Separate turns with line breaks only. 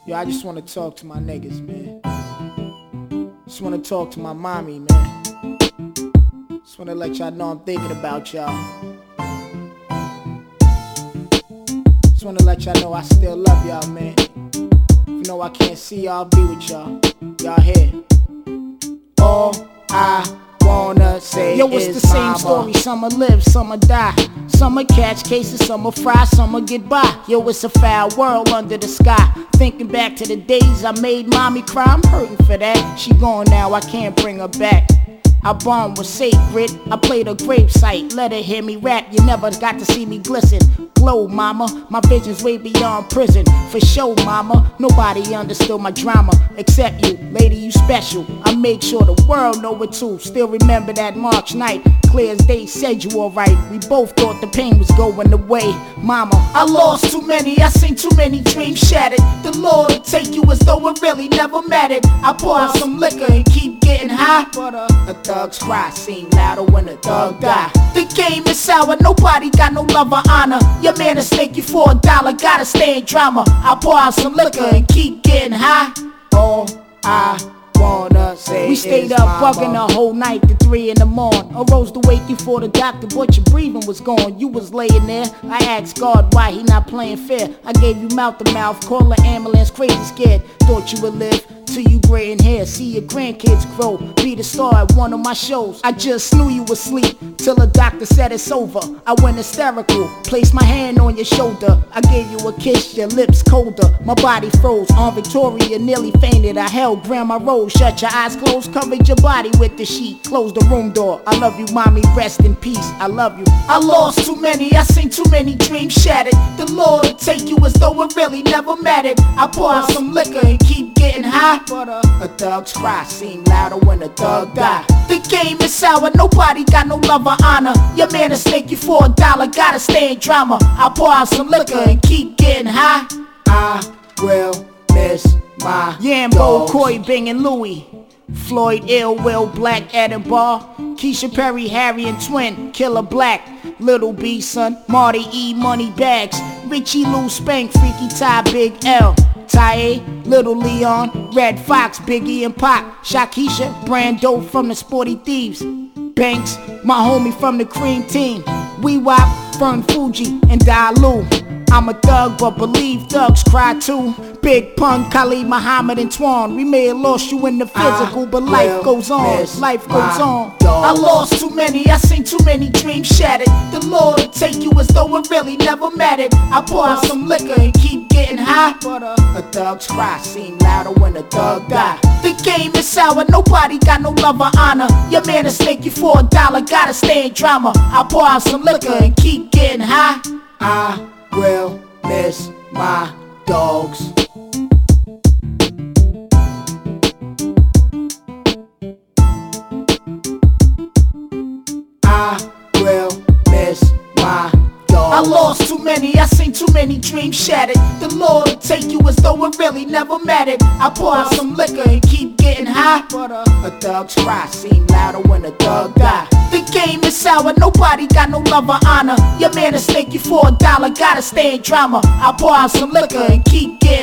Yo, I just wanna talk to my niggas, man. Just wanna talk to my mommy, man. Just wanna let y'all know I'm thinking about y'all. Just wanna let y'all know I still love y'all, man. You know I can't see y'all, I'll be with y'all. Y'all here. All I wanna say yo, it's
the
same
mama.
story. Some live, some die. Some catch cases, some fry, some get by. Yo, it's a foul world under the sky. Thinking back to the days I made mommy cry, I'm hurting for that. She gone now, I can't bring her back. Our bond was sacred, I played a gravesite. Let her hear me rap, you never got to see me glisten. Glow, mama, my vision's way beyond prison. For sure, mama, nobody understood my drama except you, lady, you special. I make sure the world know it too. Still remember that March night, clear as day, said you alright. We both thought the pain was going away. Mama, I lost too many, I seen too many dreams shattered. The Lord will take you as though it really never mattered. I pour out some liquor and keep getting high, but a thug's cry seem louder when a thug die. The game is sour, nobody got no love or honor. Your man will snake you for $1, gotta stay in drama. I pour out some liquor and keep getting high. All I wanna say we stayed up bugging the whole night to 3 in the morning. Arose to wake you for the doctor, but your breathing was gone. You was laying there. I asked God why he not playing fair. I gave you mouth to mouth, call an ambulance, crazy scared. Thought you would live till you gray in hair, see your grandkids grow, be the star at one of my shows. I just knew you was asleep till the doctor said it's over. I went hysterical, placed my hand on your shoulder. I gave you a kiss, your lips colder. My body froze, on Victoria nearly fainted. I held Grandma Rose, shut your eyes closed, covered your body with the sheet, closed the room door. I love you, mommy, rest in peace, I love you. I lost too many, I seen too many dreams shattered. The Lord will take you as though it really never mattered. I pour out some liquor and keep getting high, but a thug's cry seem louder when a thug die. The game is sour, nobody got no love or honor. Your man will snake you for $1, gotta stay in drama. I pour out some liquor and keep getting high. I will miss my Yambo, Coy, Bing, and Louie. Floyd, Ill Will, Black, Edinburgh, Keisha Perry, Harry and Twin, Killer Black, Little B, son, Marty E, Money Bags, Richie Lou, Spank, Freaky Ty, Big L, Ty, Little Leon, Red Fox, Biggie and Pac, Shakisha, Brando from the Sporty Thieves, Banks, my homie from the Cream Team, Wee Wop, Fern Fuji, and Dalu. I'm a thug, but believe thugs cry too. Big Pun, Khalid, Muhammad, and Twan. We may have lost you in the physical, but life goes on. Life goes on. I lost too many, I seen too many dreams shattered. The Lord will take you as though it really never mattered. I pour out some liquor and keep getting high, but a thug's cry seem louder when a thug die. The game is sour, nobody got no love or honor. Your man will snake you for $1, gotta stay in drama. I pour out some liquor and keep getting high. I will miss my dogs. I will miss my dogs. I lost too many, I seen too many dreams shattered. The Lord will take you as though it really never mattered. I pour out some liquor and keep getting high, but a thug's cry seem louder when a thug die. The game is sour, nobody got no love or honor. Your man will snake you for $1, gotta stay in drama. I pour out some liquor and keep getting